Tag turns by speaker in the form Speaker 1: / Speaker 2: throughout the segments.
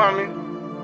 Speaker 1: for me.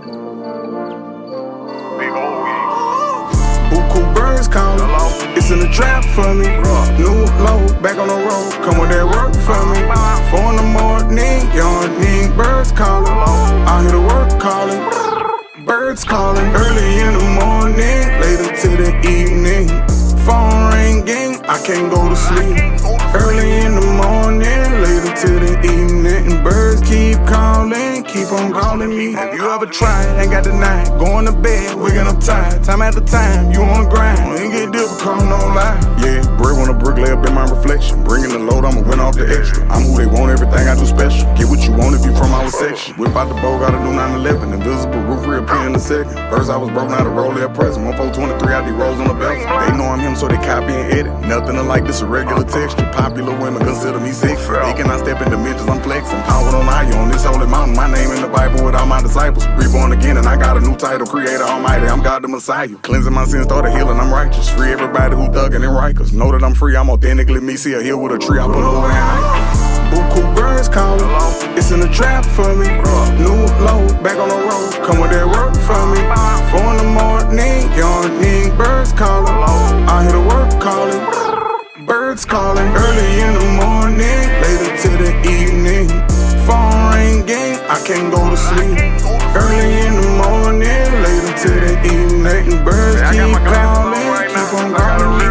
Speaker 1: Big old weed.
Speaker 2: Buku birds calling. It's in the trap for me. New low, back on the road. Come with that work for me. 4 in the morning, yawning. Birds calling. I hear the work calling. Birds calling. Early in the morning, later to the evening. Phone ringing, I can't go to sleep. Early in the morning, later to the evening. Birds keep calling, keep on calling me. Have you ever tried? Ain't got the night. Going to bed, waking up tired. Time after time, you on the grind. Ain't get difficult, no lie. Yeah, brick on a brick, lay up in my reflection. Bringing the load, I'ma win off the extra. I'm who they want, everything I do special. Get what you want if you from our section. Whip out the bow, got a new 911. Invisible roof reappear in a second. First I was broke, now the roll there present. 1.423 out these rolls on the belt. They know I'm him, so they copy and edit. Nothing alike, this a regular texture. Popular women consider me sexy. They cannot step in dimensions, I'm flexing. Power on high on this holy mountain. My name in the Bible with all my disciples. Reborn again and I got a new title. Creator Almighty, I'm God the Messiah. Cleansing my sins, started healing, I'm righteous. Free everybody who thuggin' and Rikers. Know that I'm free, I'm authentically me. See a hill with a tree, I pull over and hike. Buku birds calling. It's in the trap for me. New low, back on the road. Come with that work for me. 4 in the morning, yawning. Birds calling. I hear the work calling. Birds calling. Early in the morning, later to the evening. Phone ringing, I can't go to sleep. Early in the morning, later to the evening. Birds keep calling, keep on calling me.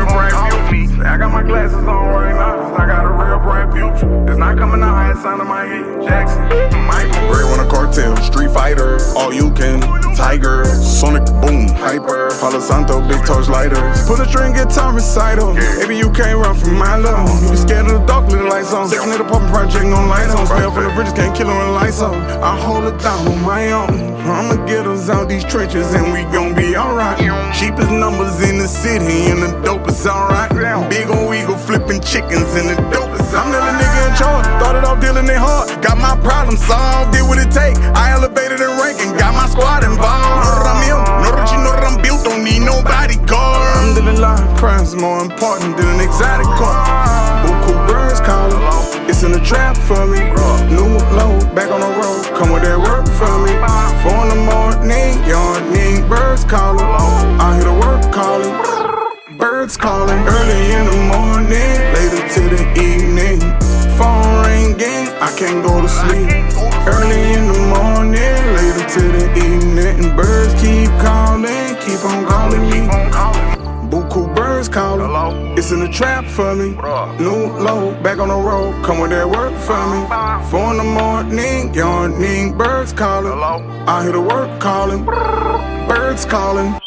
Speaker 1: I got my glasses on right now. I got a real bright future. It's not coming out, it's sound of my head. Jackson, Michael.
Speaker 2: Ray on a cartel, street fighter, all you can. Tiger, Sonic Boom, Hyper, Palo Santo, big torch lighters. Put a string guitar recital. Maybe you can't run from my love. You scared of the dark, little lights on. Second little poppin' project, no lights on. Smell from the bridges, can't kill her in lights on. I hold it down on my own. I'ma get us out these trenches and we gon' be alright. Cheapest numbers in the city and the dope is alright. Big ol' eagle flipping chickens and the dope is I'm the nigga in charge. Started off dealing it hard. Got my problem solved, did what it take. I elevated in ranking, got my squad involved. Know that I'm him, know that you know that I'm built, don't need no bodyguard. I'm dealing live crimes more important than an exotic car. Buku birds calling. It's in the trap for me. New low, back on the road. Come with that work for me. 4 in the morning, yawning. Birds calling. I hear the work calling. Birds calling. Early in the morning, later to the evening. Phone ringing, I can't go to sleep. Early in the morning, later to the evening. Birds keep calling, keep on calling me. Buku birds calling. It's in the trap for me. New low, back on the road. Come with that work for me. 4 in the morning, yawning. Birds calling. I hear the work calling. Birds calling.